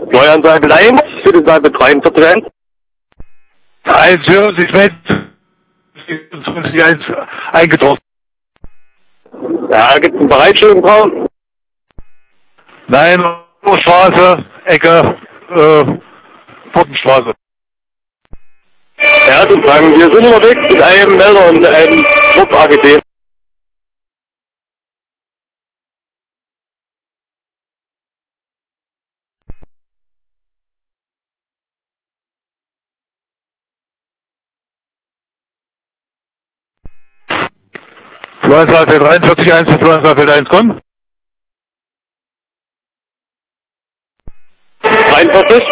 Neuansagen 1, für die Seite 43. 1 hören Sie mit 24 eingetroffen. Ja, gibt es einen Bereitstellungsraum? Nein, Straße, Ecke, Puppenstraße. Ja, guten Tag. Wir sind unterwegs mit einem Melder und einem Trupp-AGB. Fluenzahlfeld 43, 1 für Fluenzahlfeld 1 kommen. 43?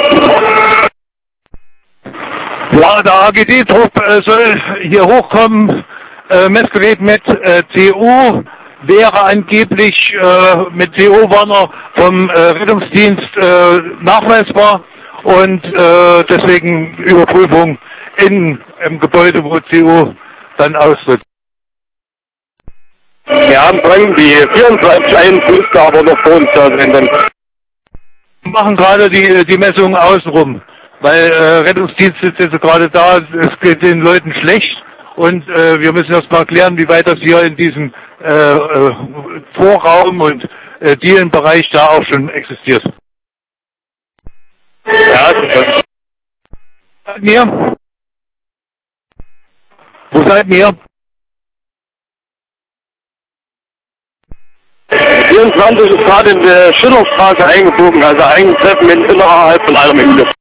Ja, der AGD-Trupp soll hier hochkommen. Messgerät mit CO wäre angeblich mit CO-Warner vom Rettungsdienst nachweisbar und deswegen Überprüfung im Gebäude, wo CO dann austritt. Ja, bringen die 24 ein, müsste aber noch vor uns da sein. Dann. Wir machen gerade die Messungen außenrum, weil Rettungsdienst ist jetzt gerade da, es geht den Leuten schlecht und wir müssen erst mal klären, wie weit das hier in diesem Vorraum und Dielenbereich da auch schon existiert. Ja, das ist Seid ihr? Wo seid ihr? 24 ist gerade in der Schillerstraße eingebogen, also eingegriffen innerhalb von einer Minute.